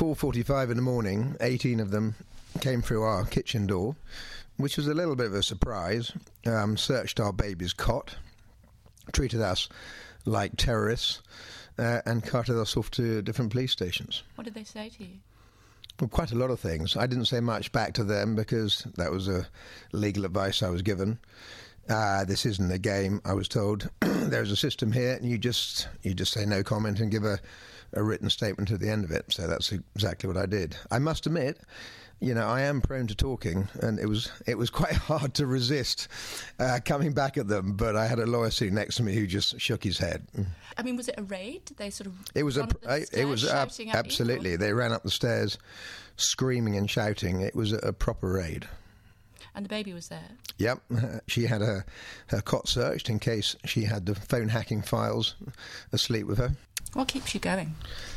4:45 in the morning, 18 of them came through our kitchen door, which was a little bit of a surprise, searched our baby's cot, treated us like terrorists, and carted us off to different police stations. What did they say to you? Well, quite a lot of things. I didn't say much back to them because that was a legal advice I was given. This isn't a game, I was told. There's a system here, and you just say no comment and give a written statement at the end of it. So that's exactly what I did. I must admit, I am prone to talking, and it was quite hard to resist coming back at them. But I had a lawyer sitting next to me who just shook his head. I mean, was it a raid? Did they sort of? It was shouting at absolutely. You, or? They ran up the stairs, screaming and shouting. It was a proper raid. And the baby was there? Yep. She had her cot searched in case she had the phone hacking files asleep with her. What keeps you going?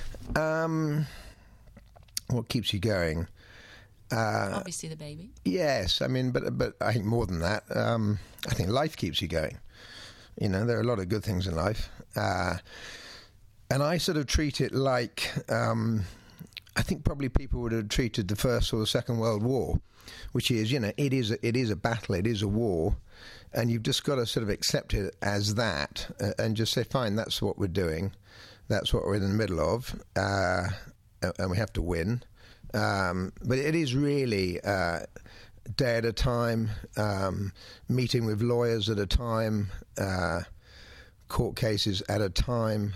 What keeps you going? Obviously the baby. Yes, I mean, but I think more than that. I think life keeps you going. There are a lot of good things in life. And I sort of treat it like... I think probably people would have treated the First or the Second World War, which is, it is a battle, it is a war, and you've just got to sort of accept it as that and just say, fine, that's what we're doing, that's what we're in the middle of, and we have to win. But it is really day at a time, meeting with lawyers at a time, court cases at a time.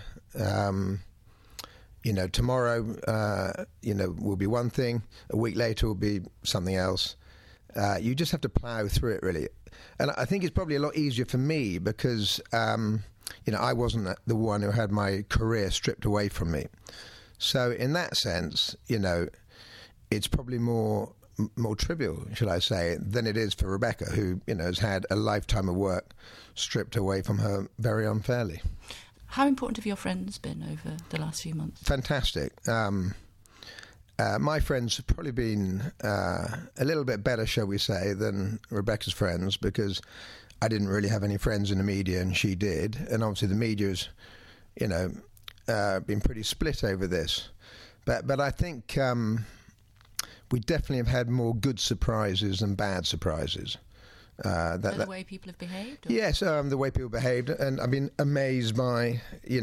Tomorrow, will be one thing. A week later will be something else. You just have to plough through it, really. And I think it's probably a lot easier for me because, I wasn't the one who had my career stripped away from me. So in that sense, it's probably more trivial, should I say, than it is for Rebecca, who, has had a lifetime of work stripped away from her very unfairly. How important have your friends been over the last few months? Fantastic. My friends have probably been a little bit better, shall we say, than Rebecca's friends, because I didn't really have any friends in the media and she did. And obviously the media's, been pretty split over this. But I think we definitely have had more good surprises than bad surprises. The way people have behaved? Or? Yes, the way people behaved, and I've been amazed by,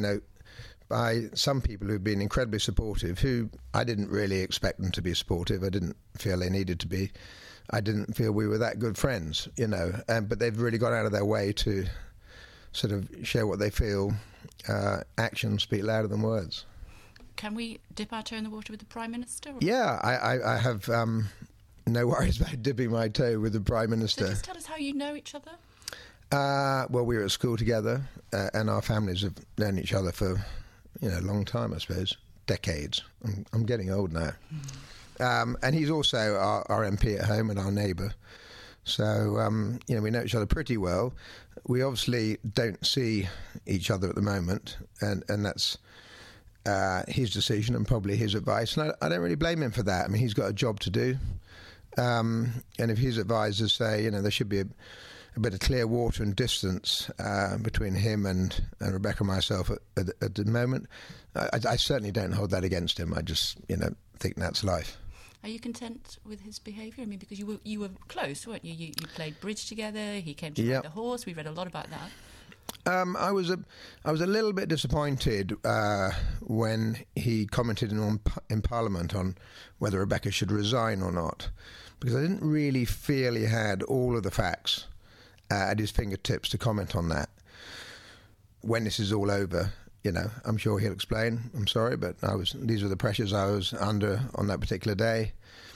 by some people who've been incredibly supportive, who I didn't really expect them to be supportive. I didn't feel they needed to be. I didn't feel we were that good friends, but they've really gone out of their way to sort of share what they feel. Actions speak louder than words. Can we dip our toe in the water with the Prime Minister? Or? Yeah, I have... no worries about dipping my toe with the Prime Minister. So just tell us how you know each other. Well, we were at school together, and our families have known each other for, a long time, I suppose, decades. I'm getting old now. And he's also our MP at home and our neighbour. So, we know each other pretty well. We obviously don't see each other at the moment, and that's his decision and probably his advice. And I don't really blame him for that. I mean, he's got a job to do. And if his advisors say, there should be a bit of clear water and distance between him and Rebecca and myself at the moment, I certainly don't hold that against him. I just, think that's life. Are you content with his behaviour? I mean, because you were close, weren't you? You played bridge together. He came to ride the horse. We read a lot about that. I was a little bit disappointed when he commented in Parliament on whether Rebecca should resign or not, because I didn't really feel he had all of the facts at his fingertips to comment on that. When this is all over, I'm sure he'll explain. I'm sorry, but these are the pressures I was under on that particular day.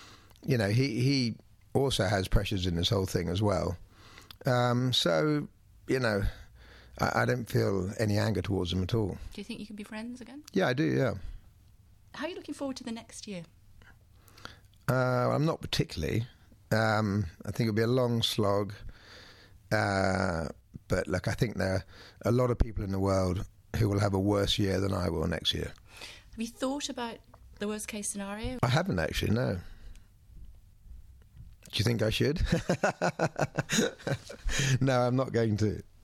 He also has pressures in this whole thing as well. So, I don't feel any anger towards him at all. Do you think you can be friends again? Yeah, I do, yeah. How are you looking forward to the next year? I'm not particularly. I think it'll be a long slog. But, look, I think there are a lot of people in the world who will have a worse year than I will next year. Have you thought about the worst-case scenario? I haven't, actually, no. Do you think I should? No, I'm not going to.